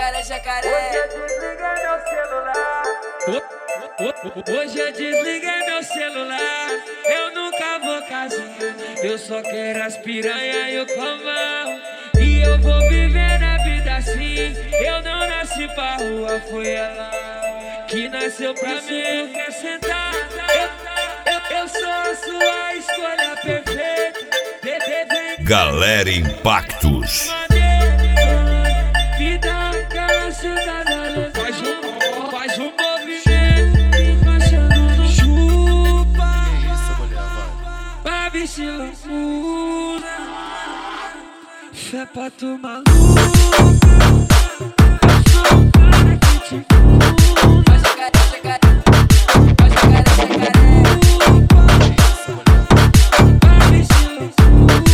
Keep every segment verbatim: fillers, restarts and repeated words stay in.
jacaré, jacaré. Hoje eu desliguei meu celular. Eu nunca vou casar. Eu só quero as piranha e o comão. E eu vou viver na vida assim. Eu não nasci pra rua, foi ela que nasceu pra mim. Quer sentar? Eu, eu, eu sou a sua escolha perfeita. Galera Impactos. Me dá aquela sentada, faz um, faz um movimento, encaixando, chupa. Que isso, mulher, vai. Pra vestir loucura, fé pra tu maluca. Eu sou o cara que te cura. Vai jacaré, jacaré. Vai jacaré, jacaré. Pra vestir loucura.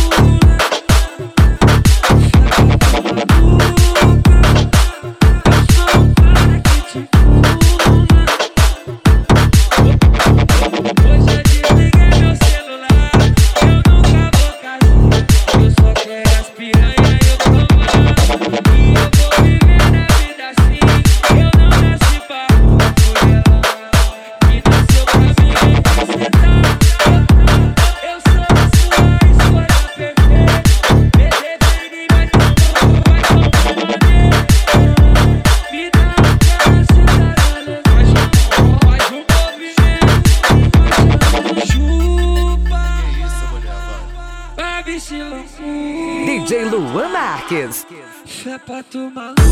D J Luan Marques. Fé pra tu maluca.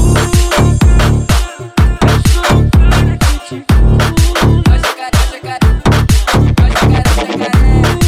Eu sou o cara que te cura. Vai jacaré, jacaré. Vai jacaré, jacaré.